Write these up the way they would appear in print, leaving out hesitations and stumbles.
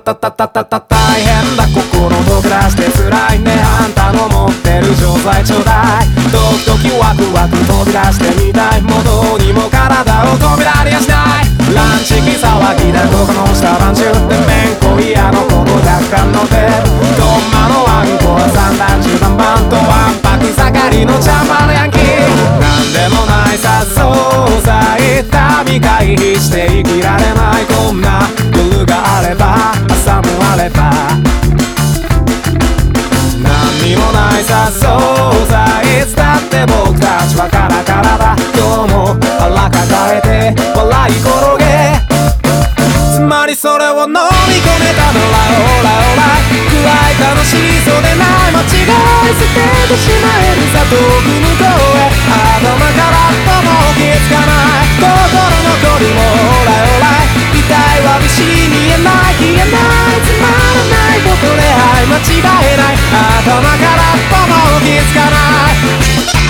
大変だ心と暮らして辛いねあんたの持ってる錠剤ちょうだいドキドキワクワク飛び出してみたいもうどうにも体を止められやしないランチ気騒ぎでどこの下番中でめんこ嫌のこと若干の手どんまのあんこは三段中段バンとわんぱく盛りのチャンバのヤンキーなんでもないさそうさ痛み回避して生きられないこんな夜があれば朝もあれば何にもないさそうさいつだって僕たちはカラカラだ今日も腹抱えて笑い転げつまりそれを飲み込めたならオラオラ暗い楽しそうでない間違い捨ててしまえるさ遠く向こうへ頭からとも気づかない心残りもオラオラ痛いわびし見えない消えないつまらないことで愛間違えない頭からとも気づかない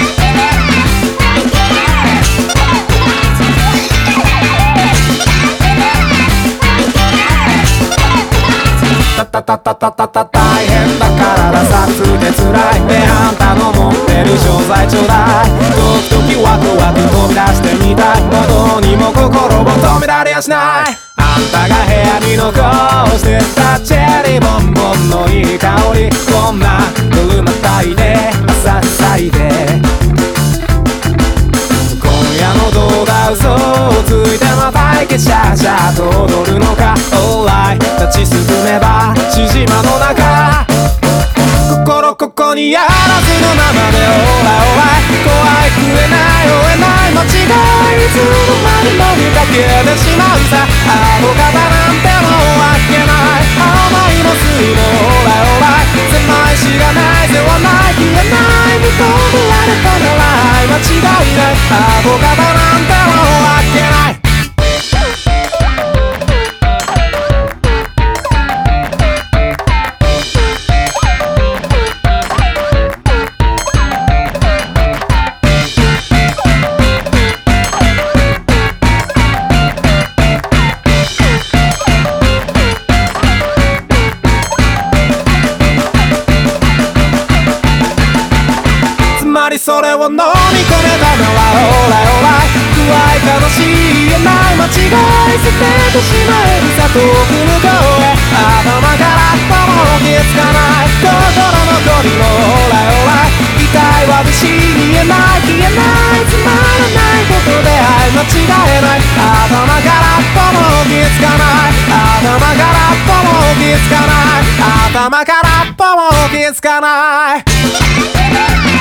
大変だ体さつで辛いねあんたの持ってる錠剤ちょうだいドキドキワクワク飛び出してみたいもうどうにも心を止められやしないあんたが部屋に残してたチェリーボンボンのいい香りこんな夜またいで朝咲いて今夜の動画嘘をついてまたいけシャーシャーと踊るのかオーライ立ちすくめば縮まの中心ここにあらずのままでオラオラ怖い食えない追えない間違いいつの間にも見かけてしまうさあの方なんてもうあっけない甘いも酸いもオラオラ狭いしがない世話ない消えない認められたなら愛間違いないあの方なんてもうあっけないそれを飲み込めたのはオラオラ怖い悲しい言えない間違い捨ててしまえるさ遠く向こうへ頭からとも気づかない心残りのオラオラ痛いわびし見えない消えないつまらないことで愛間違えない頭からとも気づかない頭からとも気づかない頭からとも気づかない